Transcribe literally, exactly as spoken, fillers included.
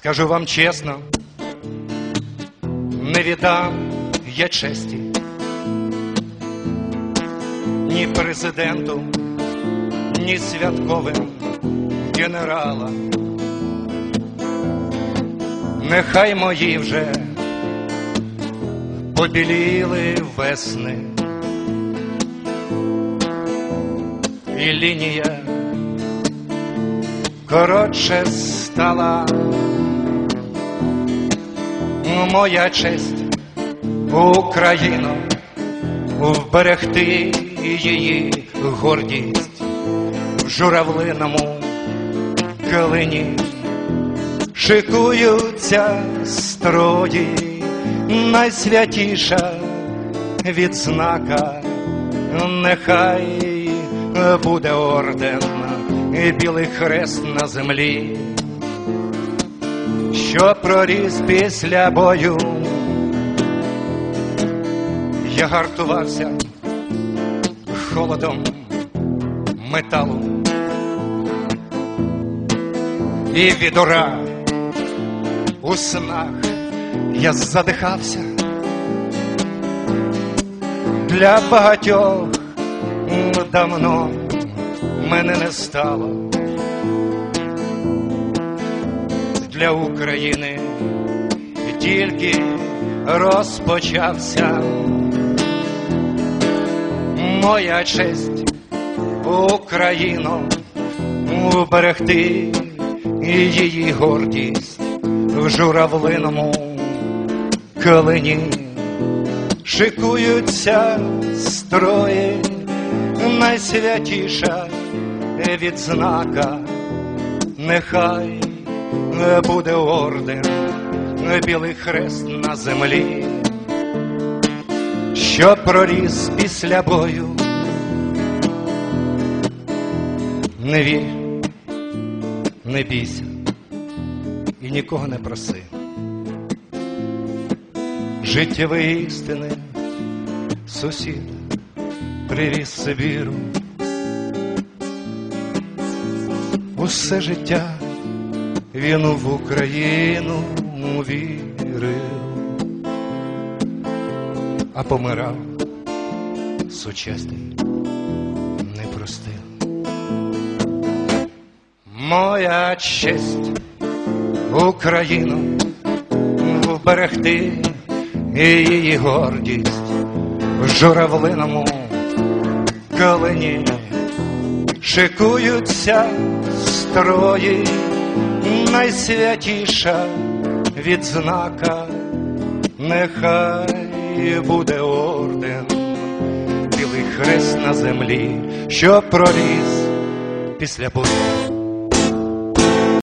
Скажу вам чесно, не віддам я честі ні президенту, ні святковим генералам. Нехай мої вже побіліли весни, і лінія коротше стала. Моя честь, Україно, вберегти її гордість в журавлиному калині. Шикуються строї, найсвятіша відзнака, нехай буде орден і білий хрест на землі, що проріс після бою. Я гартувався холодом металу і від ура у снах я задихався. Для багатьох давно мене не стало, для України тільки розпочався. Моя честь, Україно, уберегти її гордість в журавлиному калині. Шикуються строї, найсвятіша відзнака, нехай буде орден, білий хрест на землі, що проріс після бою. Не вір, не бійся і нікого не проси. Життєві істини сусід привіз Сибіру. Усе життя він в Україну вірив, а помирав сучасний не простив. Моя честь, Україну, вберегти її гордість в журавлиному калині. Шикуються строї, найсвятіша відзнака, нехай буде орден, білий хрест на землі, що проріс після бою.